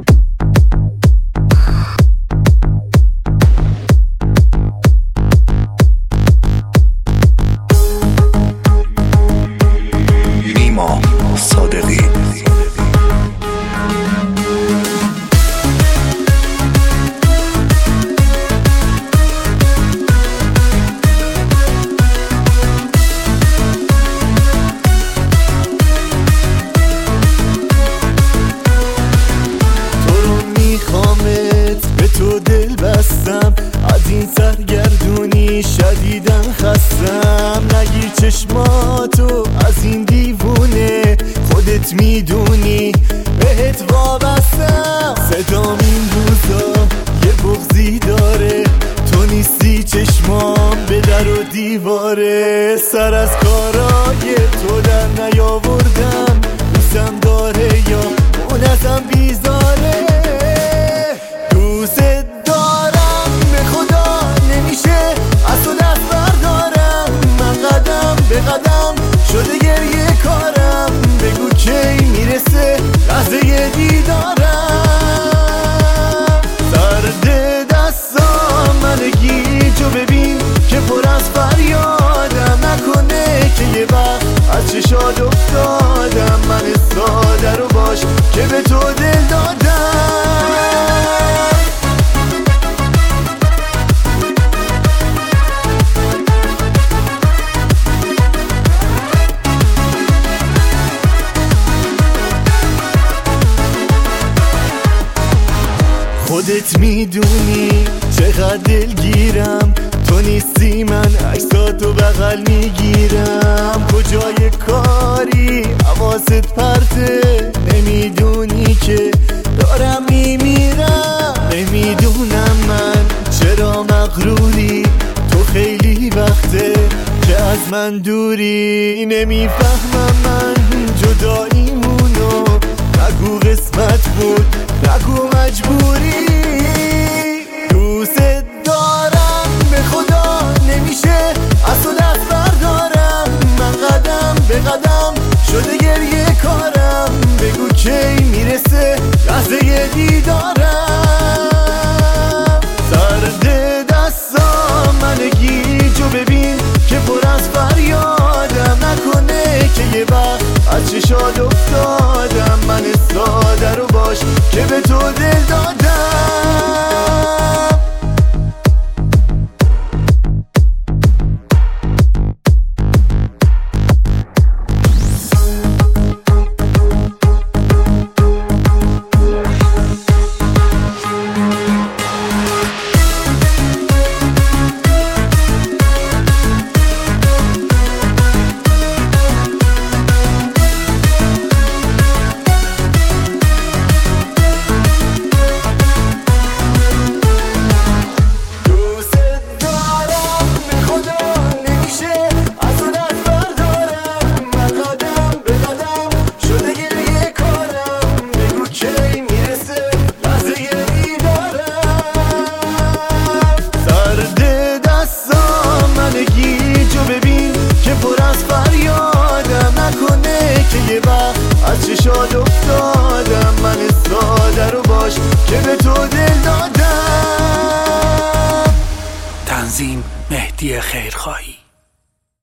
از این سرگردونی شدیدن خستم. نگیر چشماتو از این دیوونه، خودت میدونی بهت وابستم. صدام این روزا یه بغضی داره، تو نیستی چشمام به در و دیواره. سر از کارای تو در نیاوردم، دوستم داره یا اون ازم بیزاره. به قدم شده گریه کارم، بگو کی میرسه لحظه دیدارم. سرد دستام منه گیجو ببین که پر از فریادم، نکنه که یه وقت از چشات افتادم. من ساده رو باش که به تو دل دادم. خودت میدونی چقدر دلگیرم، تو نیستی من عکساتو بغل میگیرم. کجای کاری حواست پرته، نمیدونی که دارم میمیرم. نمیدونم من چرا مغروری، تو خیلی وقته که از من دوری. نمیفهمم من جداییمونو، نگو قسمت بود نگو مجبوری. دوست دارم به خدا نمیشه از تو دست بردارم. من قدم به قدم شده گریه کارم، بگو کی میرسه لحظه دیدارم. سرد دستام منه گیجو ببین که پر از فریادم، نکنه که یه وقت از چشات افتادم. من ساده رو باش که به تو دل